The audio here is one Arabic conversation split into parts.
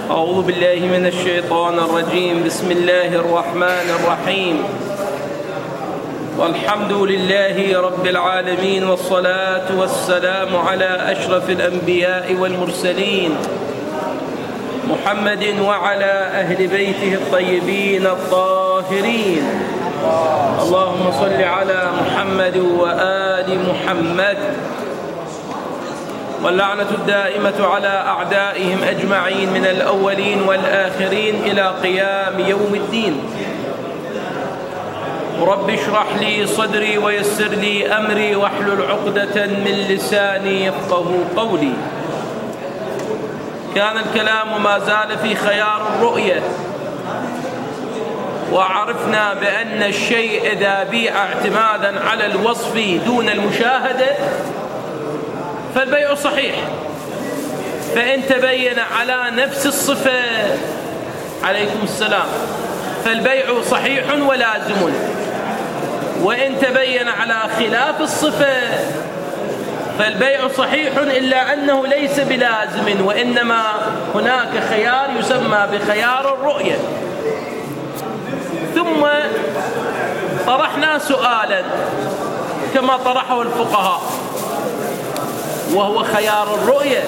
أعوذ بالله من الشيطان الرجيم. بسم الله الرحمن الرحيم. والحمد لله رب العالمين، والصلاة والسلام على أشرف الأنبياء والمرسلين محمد وعلى أهل بيته الطيبين الطاهرين. اللهم صل على محمد وآل محمد، واللعنة الدائمة على أعدائهم أجمعين من الأولين والآخرين إلى قيام يوم الدين. رب اشرح لي صدري ويسر لي أمري واحلل عقدة من لساني يفقه قولي. كان الكلام ما زال في خيار الرؤية، وعرفنا بأن الشيء إذا بيع اعتمادا على الوصف دون المشاهدة فالبيع صحيح، فإن تبين على نفس الصفة عليكم السلام فالبيع صحيح ولازم، وإن تبين على خلاف الصفة فالبيع صحيح إلا أنه ليس بلازم، وإنما هناك خيار يسمى بخيار الرؤية. ثم طرحنا سؤالا كما طرحه الفقهاء، وهو خيار الرؤية.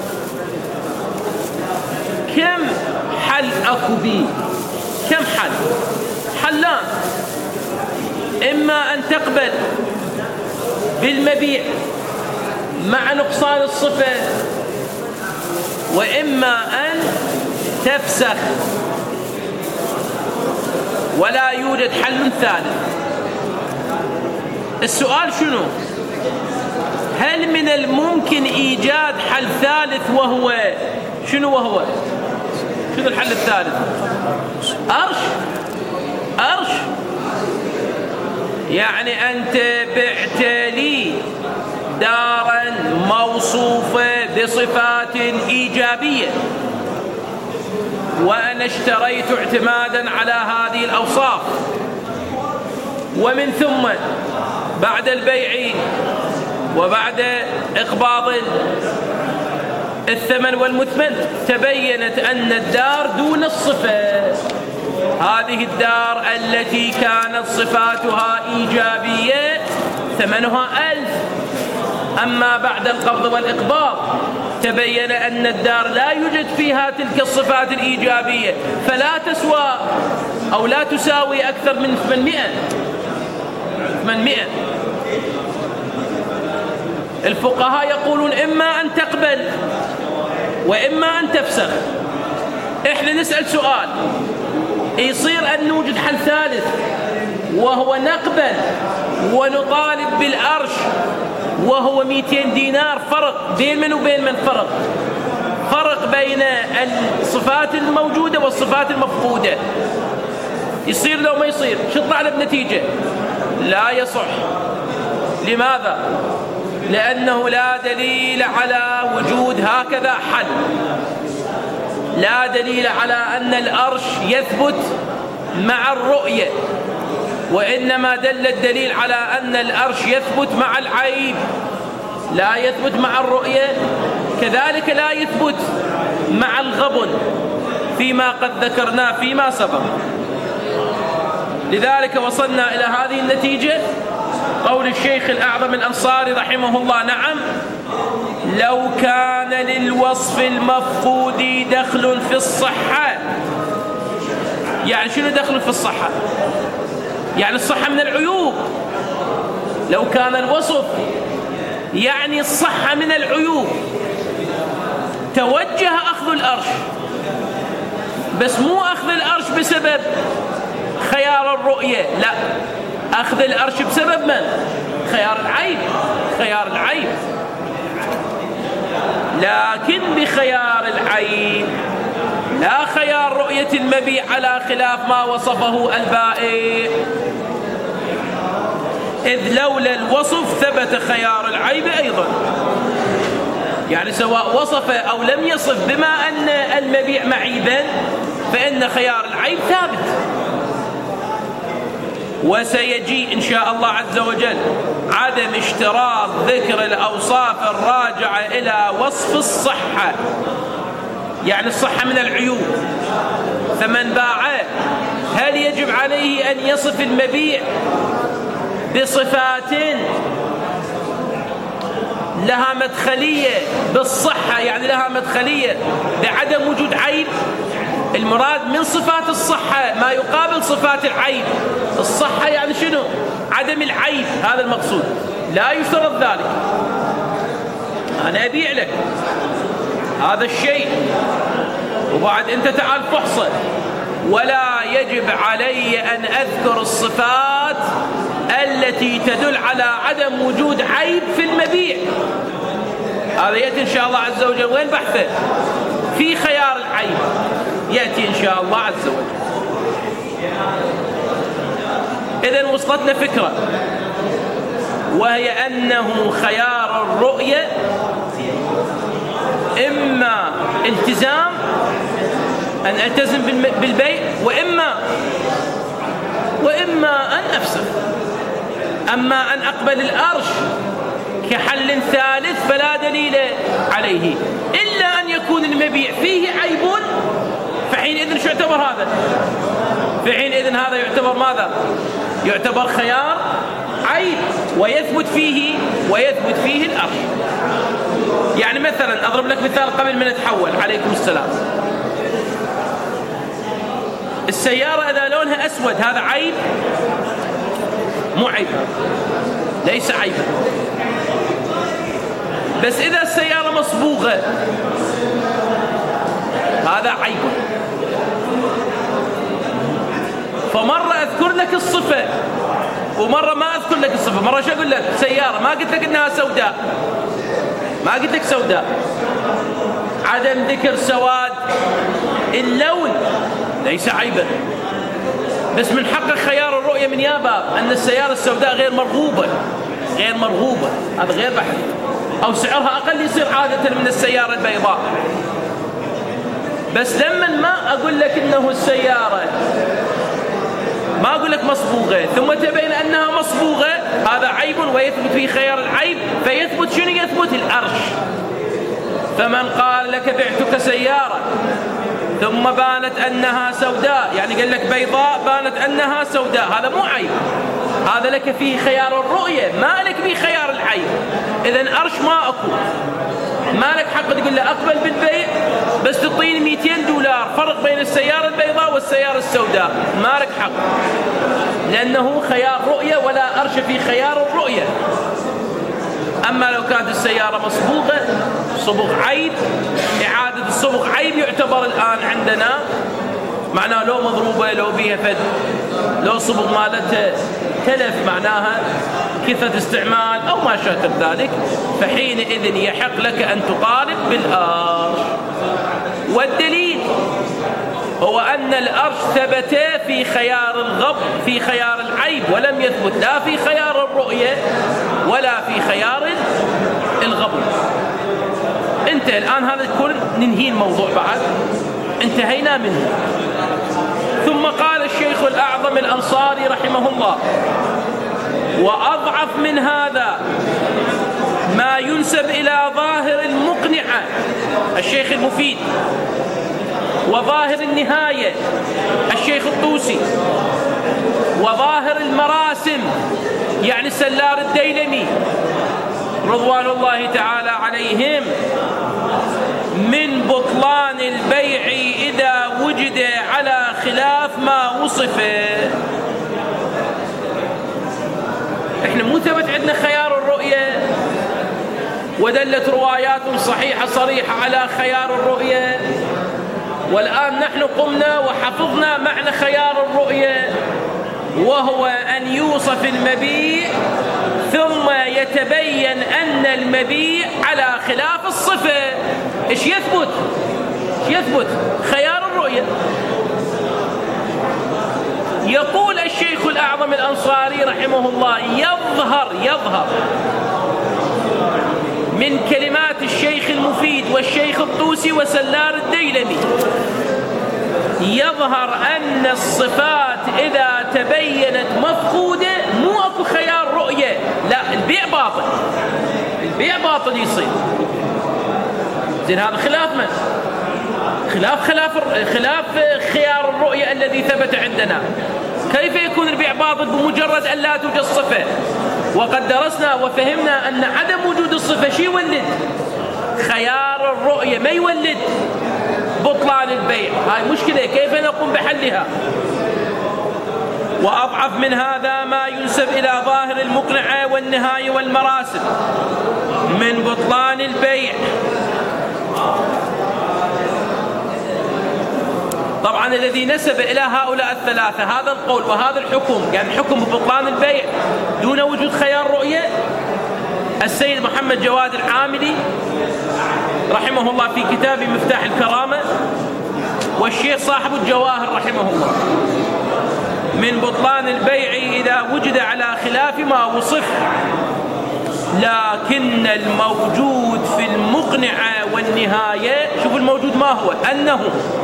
كم حل أكو بي؟ كم حل؟ حلان: إما أن تقبل بالمبيع مع نقصان الصفة، وإما أن تفسخ. ولا يوجد حل ثالث. السؤال شنو؟ هل من الممكن إيجاد حل ثالث؟ وهو شنو شنو الحل الثالث؟ أرش. يعني أنت بعت لي دارا موصوفة بصفات إيجابية، وأنا اشتريت اعتمادا على هذه الأوصاف، ومن ثم بعد البيع وبعد إقباض الثمن والمثمن تبينت أن الدار دون الصفة. هذه الدار التي كانت صفاتها إيجابية ثمنها 1000، أما بعد القبض والإقباض تبين أن الدار لا يوجد فيها تلك الصفات الإيجابية، فلا تسوى أو لا تساوي أكثر من 800. الفقهاء يقولون إما أن تقبل وإما أن تفسخ. إحنا نسأل سؤال: يصير أن نوجد حل ثالث، وهو نقبل ونطالب بالأرش، وهو 200 دينار فرق بين من وبين من؟ فرق بين الصفات الموجودة والصفات المفقودة. يصير لو ما يصير؟ شو طلع له بنتيجة؟ لا يصح. لماذا؟ لأنه لا دليل على وجود هكذا حل، لا دليل على أن الأرش يثبت مع الرؤية، وإنما دل الدليل على أن الأرش يثبت مع العيب، لا يثبت مع الرؤية. كذلك لا يثبت مع الغبن فيما قد ذكرناه فيما سبق. لذلك وصلنا إلى هذه النتيجة. قول الشيخ الأعظم الأنصاري رحمه الله: نعم، لو كان للوصف المفقود دخل في الصحة. يعني شنو دخل في الصحة؟ يعني الصحة من العيوب. لو كان الوصف يعني الصحة من العيوب توجه أخذ الأرش، بس مو أخذ الأرش بسبب خيار الرؤية، لا، أخذ الأرش بسبب من؟ خيار العيب. لكن بخيار العيب لا خيار رؤية المبيع، على خلاف ما وصفه البائع، إذ لولا الوصف ثبت خيار العيب أيضا. يعني سواء وصف أو لم يصف، بما أن المبيع معيبا فإن خيار العيب ثابت. وسيجي إن شاء الله عز وجل عدم اشتراط ذكر الأوصاف الراجعة إلى وصف الصحة، يعني الصحة من العيوب. فمن باع هل يجب عليه أن يصف المبيع بصفات لها مدخلية بالصحة، يعني لها مدخلية بعدم وجود عيب؟ المراد من صفات الصحة ما يقابل صفات العيب. الصحة يعني شنو؟ عدم العيب، هذا المقصود. لا يشترط ذلك. أنا أبيع لك هذا الشيء وبعد أنت تعال فحصه، ولا يجب علي أن أذكر الصفات التي تدل على عدم وجود عيب في المبيع. هذا يأتي إن شاء الله عز وجل. وين بحثه؟ في خيار العيب، يأتي إن شاء الله عز وجل. إذن وصلتنا فكرة، وهي أنه خيار الرؤية إما التزام أن ألتزم بالبيع، وإما أن أفسخ. أما أن أقبل الأرش كحل ثالث فلا دليل عليه، إلا أن يكون المبيع فيه عيب، فحينئذ شو يعتبر هذا؟ فحينئذ هذا يعتبر ماذا؟ يعتبر خيار عيب، ويثبت فيه الأرش. يعني مثلا أضرب لك مثال قبل ما نتحول. عليكم السلام. السيارة إذا لونها أسود هذا عيب؟ مو عيب، ليس عيبا. بس إذا السيارة مصبوغة هذا عيب. فمرة أذكر لك الصفة ومرة ما أذكر لك الصفة. مرة شو أقول لك؟ سيارة، ما قلت لك إنها سوداء، ما قلت لك سوداء. عدم ذكر سواد اللون ليس عيبا، بس من حق خيار الرؤية من يابا أن السيارة السوداء غير مرغوبة، هذا غير بحث، أو سعرها أقل يصير عادة من السيارة البيضاء. بس لما ما أقول لك إنه السيارة، ما أقول لك مصبوغة ثم تبين أنها مصبوغة، هذا عيب ويثبت فيه خيار العيب. فيثبت شنو؟ يثبت الأرش. فمن قال لك بعتك سيارة ثم بانت أنها سوداء، يعني قال لك بيضاء بانت أنها سوداء، هذا مو عيب، هذا لك فيه خيار الرؤية، ما لك فيه خيار العيب. إذن أرش ما أكو، ما لك حق تقول له أقبل بالبيع بس تعطيني $200 فرق بين السيارة البيضاء والسيارة السوداء، ما لك حق، لأنه خيار رؤية ولا أرش في خيار الرؤية. أما لو كانت السيارة مصبوغة صبغ عيب، إعادة الصبغ عيب يعتبر الآن عندنا معناه لو مضروبة، لو بيها فد، لو صبغ مالتها تلف، معناها كثرة استعمال أو ما شاكل ذلك، فحينئذ يحق لك أن تطالب بالأرش. والدليل هو أن الأرش ثبت في خيار الغب، في خيار العيب، ولم يثبت لا في خيار الرؤية ولا في خيار الغبن. انتهى الآن هذا الكل، ننهي الموضوع بعد، انتهينا منه. ثم قال الشيخ الأعظم الأنصاري رحمه الله: وأضعف من هذا ما ينسب إلى ظاهر المقنعة الشيخ المفيد، وظاهر النهاية الشيخ الطوسي، وظاهر المراسم يعني السلار الديلمي رضوان الله تعالى عليهم، من بطلان البيع إذا وجد على خلاف ما وصف. احنا مو ثبت عندنا خيار الرؤية ودلت روايات صحيحة صريحة على خيار الرؤية، والآن نحن قمنا وحفظنا معنى خيار الرؤية، وهو أن يوصف المبيع ثم يتبين أن المبيع على خلاف الصفة. إيش يثبت؟ خيار الرؤية. يقول الشيخ الأعظم الأنصاري رحمه الله: يظهر من كلمات الشيخ المفيد والشيخ الطوسي وسلار الديلمي، يظهر أن الصفات إذا تبينت مفقودة مو أكو خيار رؤية، لا، البيع باطل يصير. زين هذا خلاف من؟ خلاف خيار الرؤية الذي ثبت عندنا. كيف يكون البيع باطل بمجرد أن لا توجد صفة؟ وقد درسنا وفهمنا أن عدم وجود الصفة شي يولد خيار الرؤية، ما يولد بطلان البيع. هاي مشكلة، كيف نقوم بحلها؟ وأضعف من هذا ما ينسب إلى ظاهر المقنعة والنهاية والمراسل من بطلان البيع. طبعا الذي نسب إلى هؤلاء الثلاثة هذا القول وهذا الحكم، يعني حكم ببطلان البيع دون وجود خيار رؤية، السيد محمد جواد العاملي رحمه الله في كتاب مفتاح الكرامة، والشيخ صاحب الجواهر رحمه الله. من بطلان البيع إذا وجد على خلاف ما وصف، لكن الموجود في المقنعة والنهاية، شوف الموجود ما هو، أنه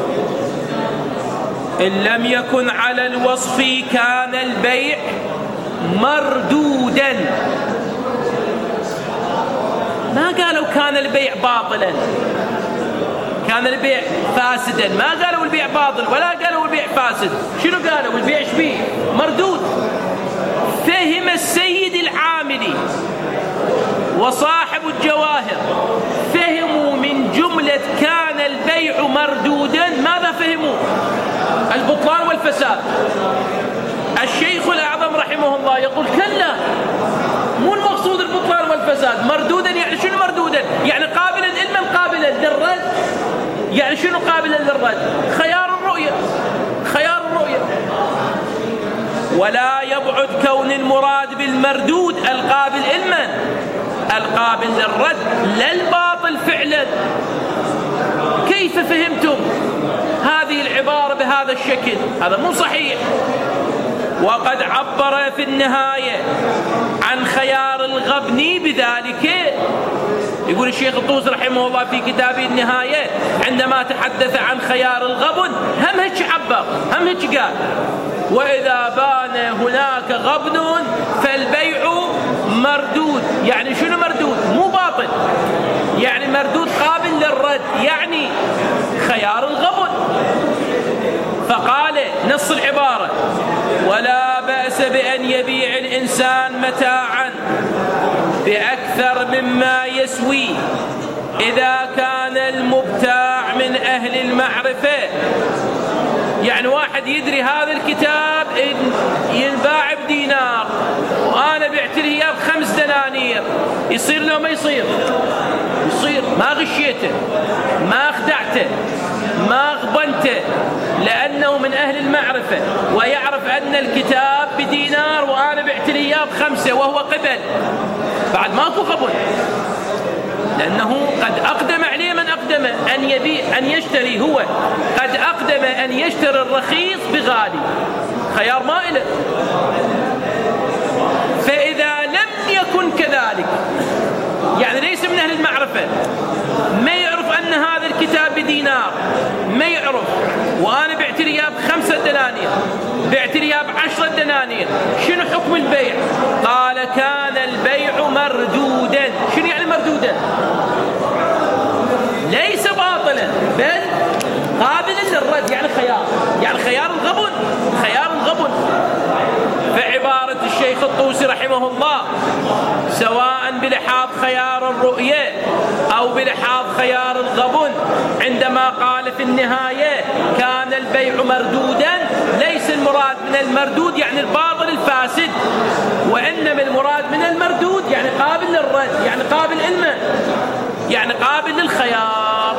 إن لم يكن على الوصف كان البيع مردودا. ما قالوا كان البيع باطلا، كان البيع فاسدا، ما قالوا البيع باطل ولا قالوا البيع فاسد. شنو قالوا؟ البيع شبيه مردود. فهم السيد العاملي وصاحب الجواهر فهموا من جملة كان البيع مردودا، ماذا فهموا؟ البطلان والفساد. الشيخ الأعظم رحمه الله يقول كلا، مو المقصود البطلان والفساد. مردودا يعني شنو مردودا؟ يعني قابلا علما قابلا للرد. يعني شنو قابلا للرد؟ خيار الرؤية، خيار الرؤية. ولا يبعد كون المراد بالمردود القابل علما القابل للرد لا الباطل فعلا. كيف فهمتم هذه العبارة بهذا الشكل؟ هذا مو صحيح. وقد عبر في النهاية عن خيار الغبني بذلك. يقول الشيخ الطوسي رحمه الله في كتابه النهاية عندما تحدث عن خيار الغبن هم هيك عبر، هم هيك قال: وإذا بان هناك غبن فالبيع مردود. يعني شنو مردود؟ مو باطل، يعني مردود قابل للرد، يعني خيار الغبن. فقال نص العبارة: ولا بأس بأن يبيع الإنسان متاعا بأكثر مما يسوي إذا كان المبتاع من أهل المعرفة. يعني واحد يدري هذا الكتاب ينباع بدينار وأنا بعت له إياه ب5 دنانير، يصير له ما يصير؟ يصير. ما غشيته، ما خدعته، ما غبنته، لأنه من أهل المعرفة ويعرف أن الكتاب بدينار وأنا بعت له إياه ب5 وهو قبل. بعد ماكو قبل، لأنه قد أقدم عليه من أقدم أن يبيع أن يشتري، هو قد أقدم أن يشتري الرخيص بغالي، خيار ما إله. فإذا لم يكن كذلك، يعني ليس من أهل المعرفة، ما يعرف أن هذا الكتاب بدينار، ما يعرف، وأنا بعت لي إياه ب5 دنانير، بعت لي إياه ب10 دنانير، شنو حكم البيع؟ قال كان البيع مردودا. شنو يعني مردودا؟ ليس باطلا بل قابلا للرد، يعني خيار، يعني خيار الغبن، خيار الغبن. فعبارة الشيخ الطوسي رحمه الله سواء بلحاظ خيار الرؤية أو بلحاظ خيار الغبن عندما قال في النهاية كان البيع مردودا، ليس المراد من المردود يعني الباطل الفاسد، وإنما المراد من المردود يعني قابل للرد، يعني قابل علما، يعني قابل للخيار.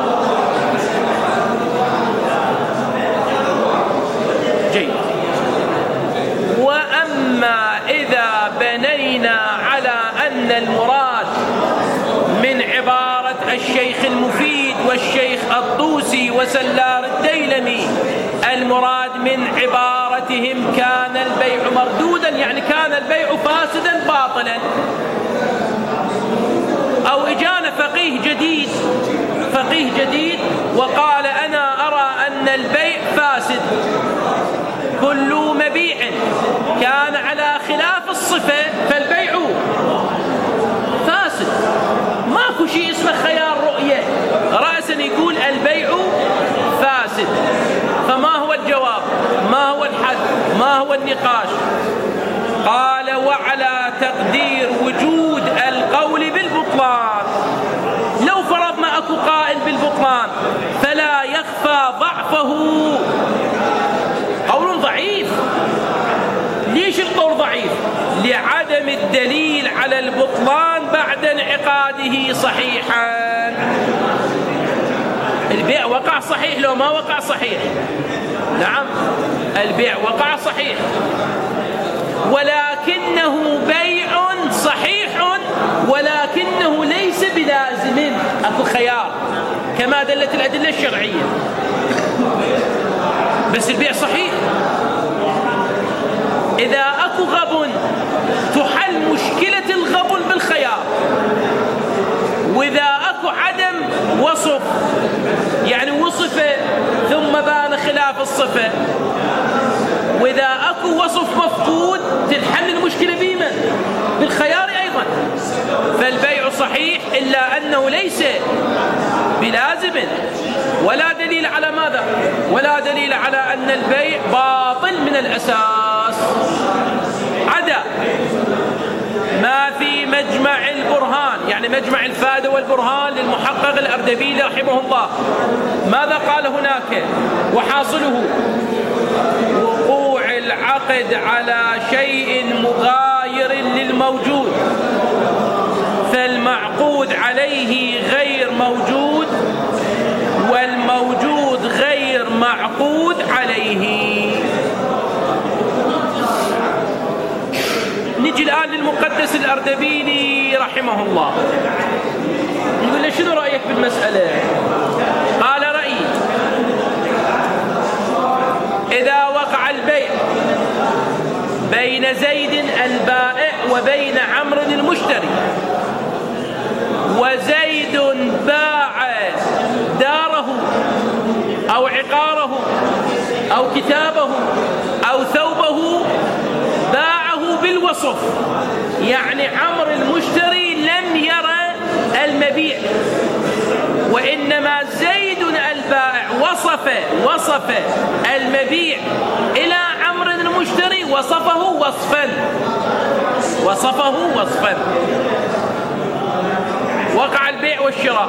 جيد. وأما إذا بنينا على أن المراد من عبارة الشيخ المفيد والشيخ الطوسي وسلار الديلمي، المراد من عبارتهم كان البيع مردودا يعني كان البيع فاسدا باطلا، أو إجانا فقيه جديد وقال أنا أرى أن البيع فاسد، كل مبيع كان على خلاف الصفة فالبيع فاسد. ماكو شيء اسمه خيار رؤية رأسا يقول البيع فاسد. فما هو الجواب؟ ما هو الحد؟ ما هو النقاش؟ قال وعلى تقدير وجود القول بالبطلان، لو فرضنا أكو قائل بالبطلان فلا يخفى ضعفه، قول ضعيف. ليش القول ضعيف؟ لعدم الدليل على البطلان بعد انعقاده صحيحا. البيع وقع صحيح لو ما وقع صحيح؟ نعم، البيع وقع صحيح، ولكنه بيع صحيح ولكنه ليس بلازم، أكو خيار كما دلت الأدلة الشرعية، بس البيع صحيح. إذا أكو غبن تحل مشكلة الغبن بالخيار، وإذا أكو عدم وصف يعني وصفه ثم بان خلاف الصفة، وإذا أكو وصف مفقود تنحل المشكلة بمن؟ بالخيار أيضا. فالبيع صحيح إلا أنه ليس بلازم، ولا دليل على ماذا؟ ولا دليل على أن البيع باطل من الأساس، عدا ما في مجمع البرهان، يعني مجمع الفائدة والبرهان للمحقق الأردبيلي رحمه الله. ماذا قال هناك؟ وحاصله وقوع العقد على شيء مغاير للموجود، فالمعقود عليه غير موجود، والموجود غير معقود عليه. نجي الآن للمقدس الأردبيلي رحمه الله، نقول له شنو رأيك بالمسألة؟ قال رأيي إذا وقع البيع بين زيد البائع وبين عمرو المشتري، وزيد باع داره أو عقاره أو كتابه أو ثوبه، باعه بالوصف، يعني عمرو المشتري لم يرى المبيع، وإنما زيد البائع وصف المبيع إلى عمرو المشتري، وصفه وصفا. وقع البيع والشراء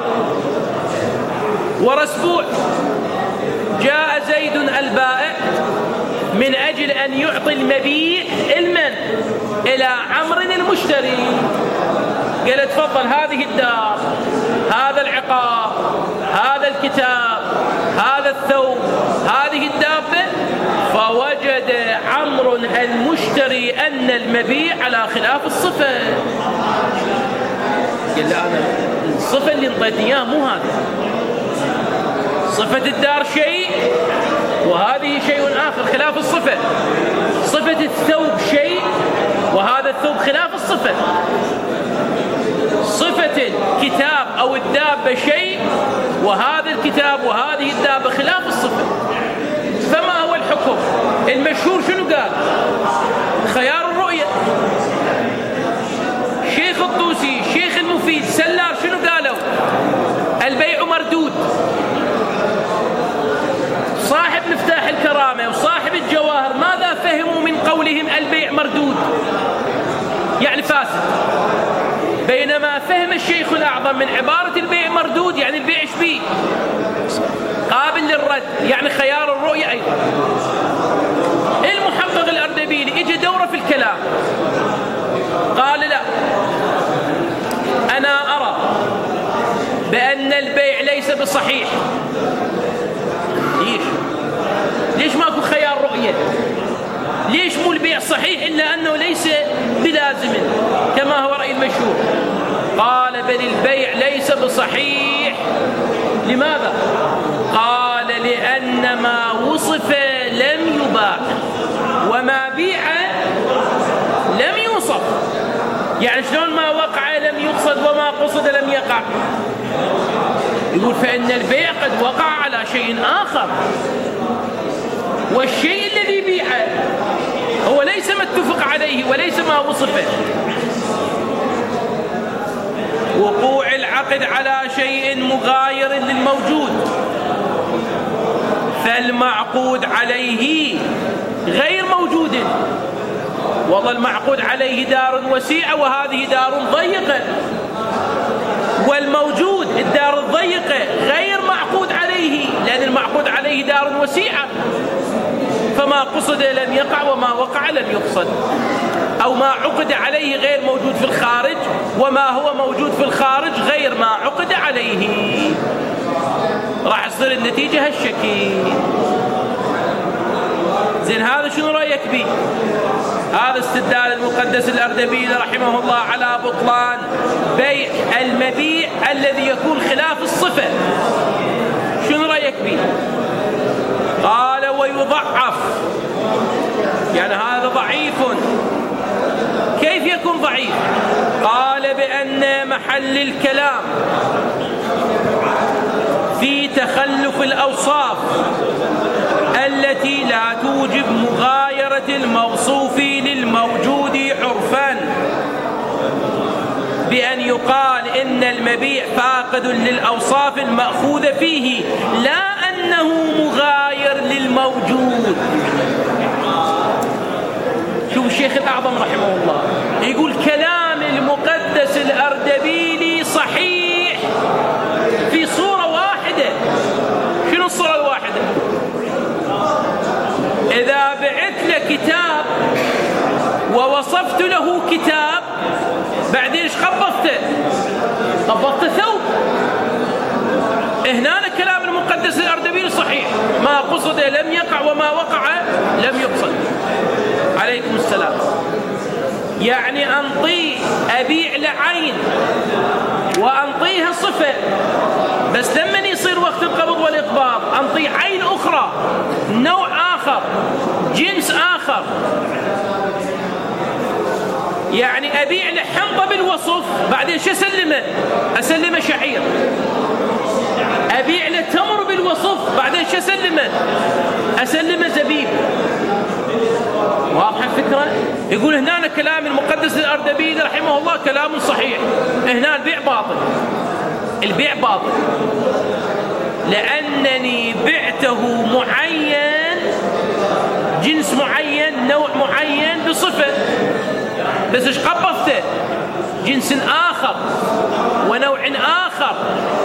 ورسبوع، جاء زيد البائع من أجل أن يعطي المبيع إلى عمرو المشتري، قال تفضل هذه الدار، هذا العقار، هذا الكتاب، هذا الثوب، هذه الدابة. فوجد عمرو المشتري أن المبيع على خلاف الصفة، قال له أنا الصفة اللي انطيتني إياه مو هذا، صفة الدار شيء وهذه شيء آخر خلاف الصفة، صفة الثوب شيء وهذا الثوب خلاف الصفة، صفة الكتاب أو الدابة شيء وهذا الكتاب وهذه الدابة خلاف الصفة. فما هو الحكم؟ المشهور شنو قال؟ خيار الرؤية. شيخ الطوسي، شيخ المفيد، سلار شنو قالوا؟ البيع مردود. صاحب مفتاح الكرامة وصاحب الجواهر ماذا فهموا من قولهم البيع مردود؟ يعني فاسد. بينما فهم الشيخ الأعظم من عبارة البيع مردود يعني البيع شبيه قابل للرد، يعني خيار الرؤية أيضا. المحقق الأردبيلي اجى دوره في الكلام، قال لا، أنا أرى بأن البيع ليس بصحيح. ليش ماكو خيار رؤية؟ ليش مو البيع صحيح إلا أنه ليس بلازم كما هو رأي المشهور؟ قال بل البيع ليس بصحيح. لماذا؟ قال لأن ما وصف لم يباع وما بيع لم يوصف. يعني شلون ما وقع لم يقصد وما قصد لم يقع؟ يقول فإن البيع قد وقع على شيء آخر، والشيء الذي بيعه هو ليس ما اتفق عليه وليس ما وصفه. وقوع العقد على شيء مغاير للموجود، فالمعقود عليه غير موجود. والله المعقود عليه دار وسيعة وهذه دار ضيقة، والموجود الدار الضيقة غير معقود عليه، لأن المعقود عليه دار وسيعة، فما قصد لم يقع وما وقع لم يقصد، أو ما عقد عليه غير موجود في الخارج، وما هو موجود في الخارج غير ما عقد عليه. راح تصير النتيجة هالشكل. زين هذا شنو رأيك به؟ هذا استدلال المقدس الأردبيلي رحمه الله على بطلان بيع المبيع الذي يكون خلاف الصفة. شنو رأيك به؟ قال ويضعف، يعني هذا ضعيف. كيف يكون ضعيف؟ قال بأن محل الكلام في تخلف الأوصاف التي لا توجب مغايرة الموصوف للموجود عرفا، بأن يقال إن المبيع فاقد للأوصاف المأخوذة فيه لا أنه مغاير للموجود. شوف الشيخ الأعظم رحمه الله يقول كلام المقدس الأردبيلي صحيح في صورة واحدة. شنو الصورة الواحدة؟ إذا بعت له كتاب ووصفت له كتاب، بعدين ايش قبضته؟ قبضته ثوب. هنا كلام المقدس الأردبيلي صحيح، ما قصد لم يقع وما وقع لم يقصد. عليكم السلام. يعني أبيع لعين وأنطيها صفة، بس لما يصير وقت القبض والإقباض أنطي عين أخرى، نوع آخر، جنس آخر. يعني أبيع لحنطة بالوصف، بعدين شو أسلمه شعير. أبيع لتمر بالوصف، بعدين شو أسلمه زبيب. واضحة الفكرة؟ يقول هنا كلام المقدس الأردبيلي رحمه الله كلام صحيح. هنا البيع باطل لأنني بعته معين، جنس معين، نوع معين بصفة، بس ايش قبضته؟ جنس آخر ونوع آخر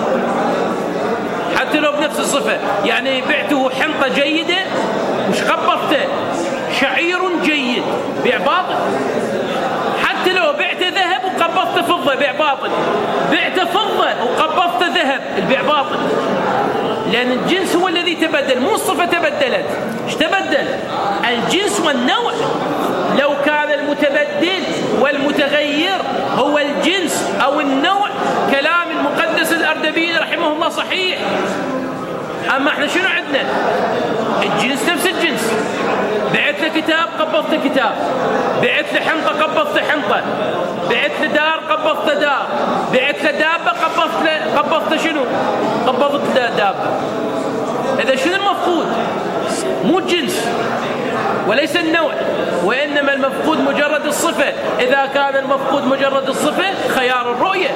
حتى لو بنفس الصفة. يعني بعته حنطة جيدة وش قبضته؟ شعير جيد، بيع باطل. حتى لو بعته ذهب وقبضته فضة، بيع باطل. بعته فضة وقبضته ذهب، البيع باطل، لأن الجنس هو الذي تبدل، مو الصفة تبدلت. ايش تبدل؟ الجنس والنوع. لو كان المتبدل والمتغير هو الجنس أو النوع، كلام المقدس الأردبيلي رحمه الله صحيح. أما احنا شنو عندنا؟ الجنس نفس الجنس. بعت له كتاب قبضت كتاب، بعت له حنطة قبضت حنطة، بعت له دار قبضت دار، بعت له دابة قبضت شنو؟ قبضت له دابة. إذا شنو المفقود؟ مو الجنس وليس النوع، وإنما المفقود مجرد الصفة. إذا كان المفقود مجرد الصفة خيار الرؤية.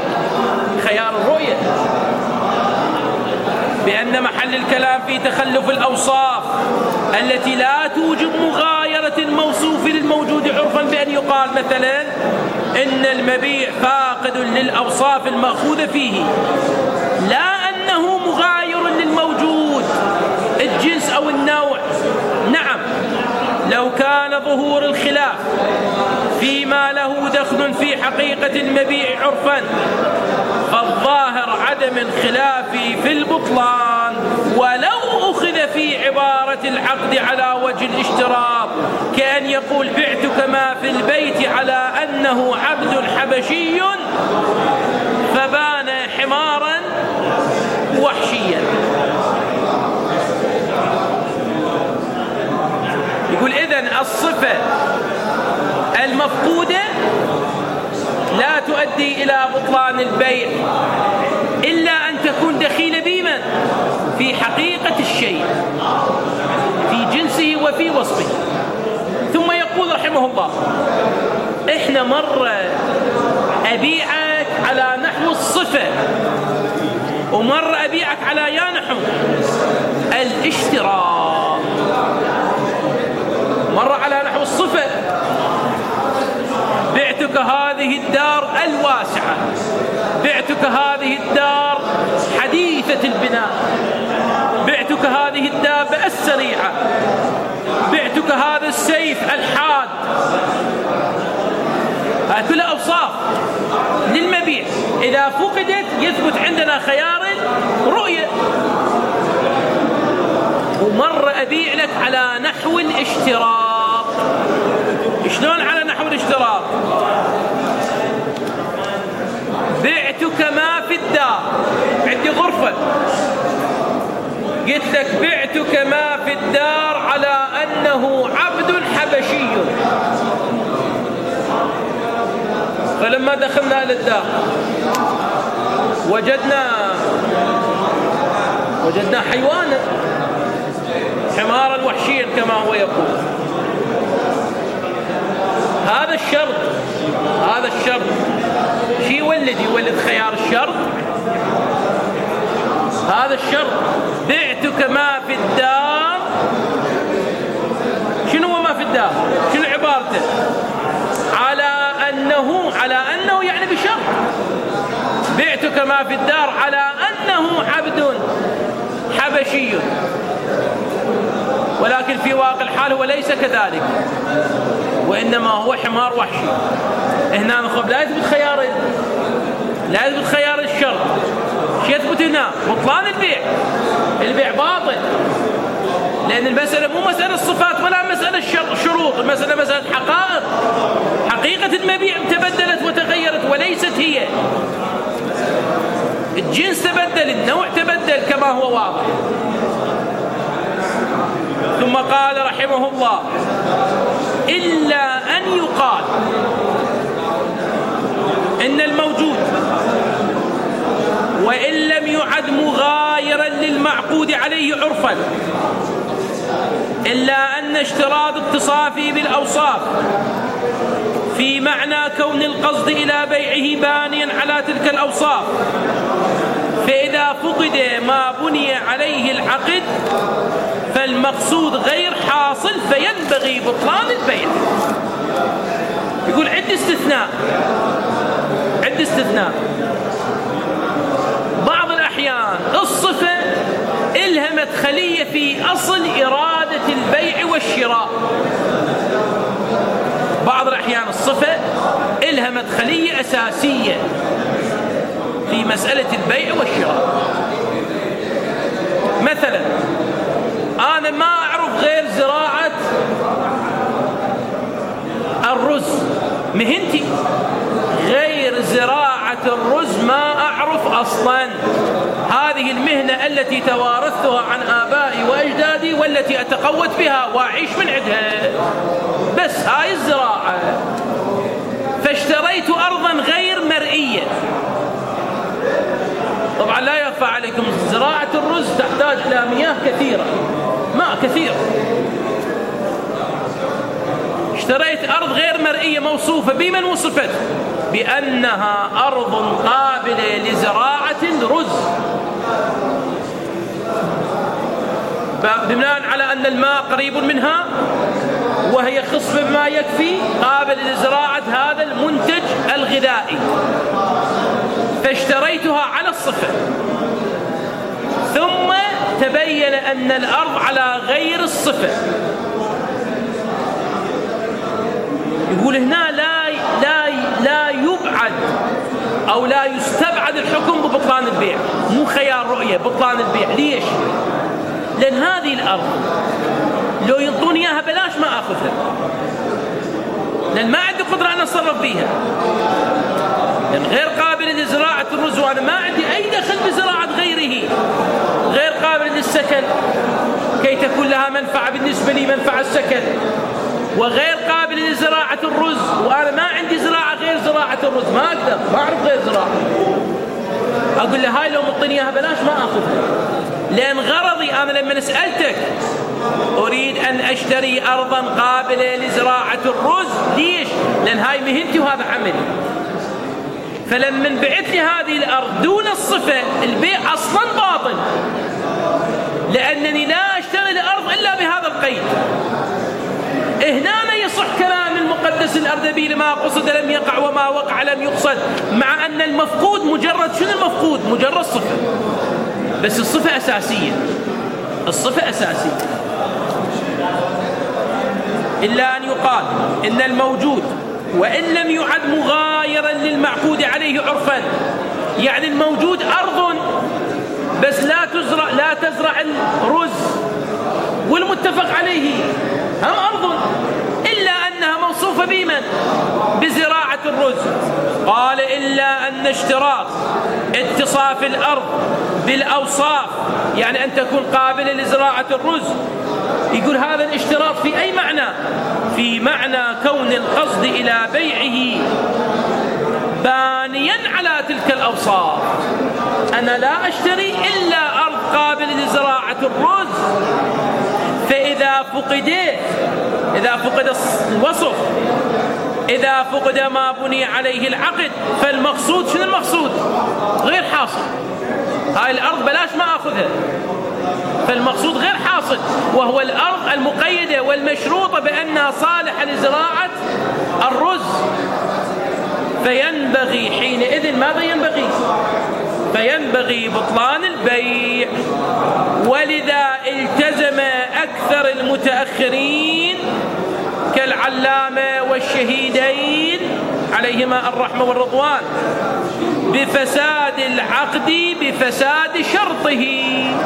بأن محل الكلام في تخلف الأوصاف التي لا توجب مغايرة الموصوف للموجود عرفا، بأن يقال مثلا إن المبيع فاقد للأوصاف المأخوذة فيه لا أنه مغاير للموجود، الجنس أو النوع. نعم، لو كان ظهور الخلاف فيما له دخل في حقيقة المبيع عرفا، فالظاهر عدم الخلاف في البطلان، ولو أخذ في عبارة العقد على وجه الاشتراط، كأن يقول بعتك ما في البيت على أنه عبد حبشي فبان حمارا وحشيا. يقول إذن الصفة المفقودة لا تؤدي إلى بطلان البيع إلا أن تكون دخيلة بمن؟ في حقيقة الشيء، في جنسه وفي وصفه. ثم يقول رحمه الله إحنا مرة أبيعك على نحو الصفة، ومرة أبيعك على يا نحو الاشتراط. هذه الدار الواسعة، بعتك هذه الدار حديثة البناء، بعتك هذه الدابة السريعة، بعتك هذا السيف الحاد. هذه كلها أوصاف للمبيع، إذا فقدت يثبت عندنا خيار رؤية. ومرة أبيع لك على نحو الاشتراط. شلون على نحو الاشتراط؟ بعتك ما في الدار، عندي غرفة، قلت لك بعتك ما في الدار على أنه عبد حبشي. فلما دخلنا إلى الدار وجدنا حيوانا، حمارا وحشيا كما هو يقول. هذا الشرط شي يولد خيار الشرط. هذا الشرط بعتك ما في الدار. شنو هو ما في الدار؟ شنو عبارته؟ على أنه يعني بشرط. بعتك ما في الدار على أنه عبد حبشي، ولكن في واقع الحال هو ليس كذلك، وإنما هو حمار وحشي. هنا نخب لا يثبت خيار الشرط. شو يثبت هنا؟ بطلان البيع باطل، لأن المسألة مو مسألة صفات ولا مسألة شروط، المسألة مسألة حقيقة المبيع تبدلت وتغيرت وليست هي. الجنس تبدل، النوع تبدل كما هو واضح. ثم قال رحمه الله: إلا أن يقال إن الموجود وإن لم يعد مغايرا للمعقود عليه عرفا، إلا أن اشتراط اتصافه بالأوصاف في معنى كون القصد إلى بيعه بانيا على تلك الأوصاف، فإذا فقد ما بني عليه العقد فالمقصود غير حاصل فينبغي بطلان البيع. يقول عد استثناء. بعض الأحيان الصفة إلهمت خلية في أصل إرادة البيع والشراء. بعض الأحيان الصفة إلهمت خلية أساسية في مسألة البيع والشراء. مثلا أنا ما أعرف غير زراعة الرز، مهنتي غير زراعة الرز ما أعرف أصلا. هذه المهنة التي توارثتها عن آبائي وأجدادي والتي أتقوت بها وأعيش من عندها، بس هاي الزراعة. فاشتريت أرضا غير مرئية. طبعا لا يخفى عليكم زراعة الرز تحتاج إلى مياه كثيرة، ماء كثير. اشتريت أرض غير مرئية موصوفة بمن وصفت؟ بأنها أرض قابلة لزراعة الرز، بناء على أن الماء قريب منها وهي خصبة بما يكفي قابلة لزراعة هذا المنتج الغذائي، فاشتريتها على الصفة. ثم تبين أن الأرض على غير الصفة. يقول هنا لا يبعد أو لا يستبعد الحكم ببطلان البيع، مو خيار رؤية، بطلان البيع. ليش؟ لأن هذه الأرض لو ينطوني إياها بلاش ما أخذها، لأن ما عندي قدرة أن أتصرف بيها، لأن غير قابلة لزراعة الرز، وأنا ما عندي أي دخل بزراعة غيره، غير قابلة للسكن كي تكون لها منفعة بالنسبة لي، منفعة السكن، وغير قابل لزراعة الرز، وأنا ما عندي زراعة غير زراعة الرز، ما أقدر، ما أعرف غير زراعة. أقول له هاي لو مطيني إياها بلاش ما أخذها، لأن غرضي أنا لما سألتك أريد أن أشتري أرضا قابلة لزراعة الرز. ليش؟ لأن هاي مهنتي وهذا عملي. فلما بعت لي هذه الأرض دون الصفة البيع أصلا باطل، لأنني لا أشتري الأرض إلا بهذا القيد. هنا يصح كلام المقدس نفس الأردبيل ما قصد لم يقع وما وقع لم يقصد، مع أن المفقود مجرد شنو المفقود؟ مجرد صفة، بس الصفة أساسية، الصفة أساسية. إلا أن يقال إن الموجود وإن لم يعد مغايرا للمعقود عليه عرفا، يعني الموجود أرض بس لا تزرع الرز، والمتفق عليه هم أرض إلا أنها موصوفة بمن؟ بزراعة الرز. قال إلا أن اشتراط اتصاف الأرض بالأوصاف، يعني أن تكون قابلة لزراعة الرز، يقول هذا الاشتراط في أي معنى؟ في معنى كون القصد إلى بيعه بانيا على تلك الأوصاف. أنا لا أشتري إلا أرض قابلة لزراعة الرز، فإذا فقد الوصف، إذا فقد ما بني عليه العقد، فالمقصود شنو المقصود؟ غير حاصل. هاي الأرض بلاش ما أخذها، فالمقصود غير حاصل، وهو الأرض المقيدة والمشروطة بأنها صالحة لزراعة الرز. فينبغي حينئذ ماذا ينبغي؟ فينبغي بطلان البيع. ولذا التزم أكثر المتأخرين كالعلامة والشهيدين عليهما الرحمة والرضوان بفساد العقد بفساد شرطه.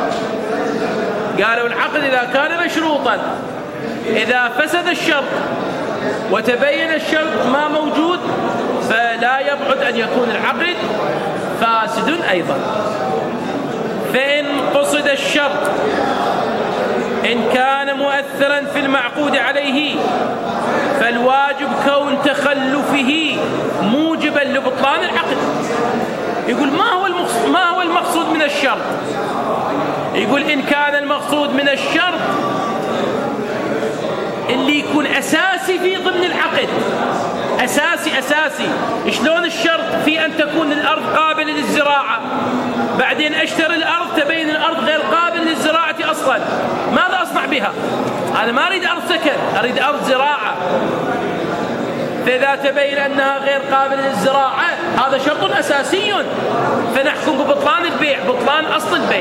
قالوا العقد إذا كان مشروطا، إذا فسد الشرط وتبين الشرط ما موجود، فلا يبعد أن يكون العقد فاسد أيضا. فإن قصد الشرط إن كان مؤثرا في المعقود عليه، فالواجب كون تخلفه موجبا لبطلان العقد. يقول ما هو المقصود من الشرط؟ يقول إن كان المقصود من الشرط اللي يكون أساسي في ضمن العقد، أساسي. شلون الشرط في أن تكون الأرض قابلة للزراعة، بعدين أشتري الأرض تبين الأرض غير قابلة للزراعة أصلا، ماذا أصنع بها؟ أنا ما أريد أرض سكن، أريد أرض زراعة. فإذا تبين أنها غير قابلة للزراعة هذا شرط أساسي، فنحكم ببطلان البيع، بطلان أصل البيع.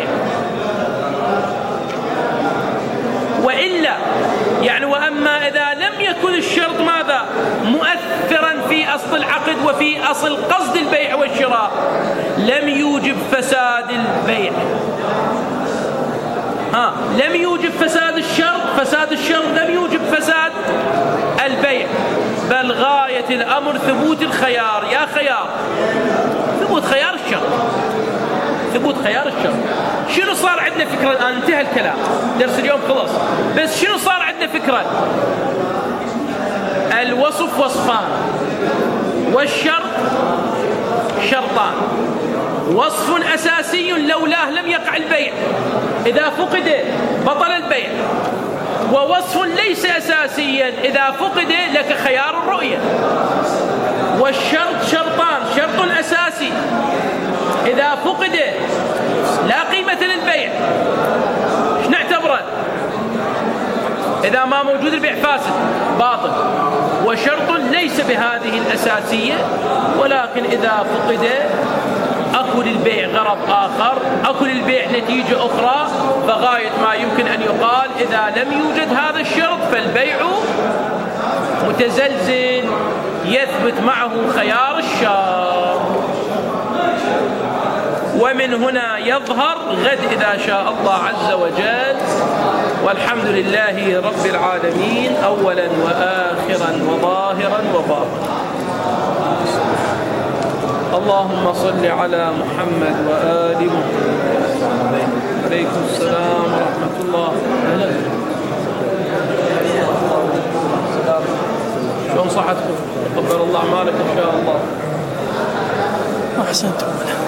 وإلا يعني وأما إذا لم يكن الشرط ماذا؟ مؤثرا في أصل العقد وفي أصل قصد البيع والشراء، لم يوجب فساد البيع. لم يوجب فساد الشرط لم يوجب فساد البيع، بل غاية الأمر ثبوت الخيار. يا خيار، ثبوت خيار الشرط، ثبوت خيار الشرط. شنو صار عندنا فكرة الآن؟ انتهى الكلام، درس اليوم خلص، بس شنو صار عندنا فكرة؟ الوصف وصفان والشرط شرطان. وصف أساسي لولاه لم يقع البيع، إذا فقد بطل البيع. ووصف ليس أساسيا، إذا فقد لك خيار الرؤية. والشرط شرطان، شرط أساسي إذا فقد لا قيمة للبيع، ايش نعتبره؟ إذا ما موجود البيع فاسد باطل. وشرط ليس بهذه الأساسية، ولكن إذا فقد أكو للبيع غرض آخر، أكو للبيع نتيجة أخرى، فغاية ما يمكن أن يقال إذا لم يوجد هذا الشرط فالبيع متزلزل، يثبت معه خيار الشرط. ومن هنا يظهر غد إذا شاء الله عز وجل. والحمد لله رب العالمين، أولا وآخرا وظاهرا وباطنا. اللهم صل على محمد وآل محمد. عليكم السلام ورحمة الله. شلون صحتكم؟ تقبل الله أعمالكم إن شاء الله. أحسنتم.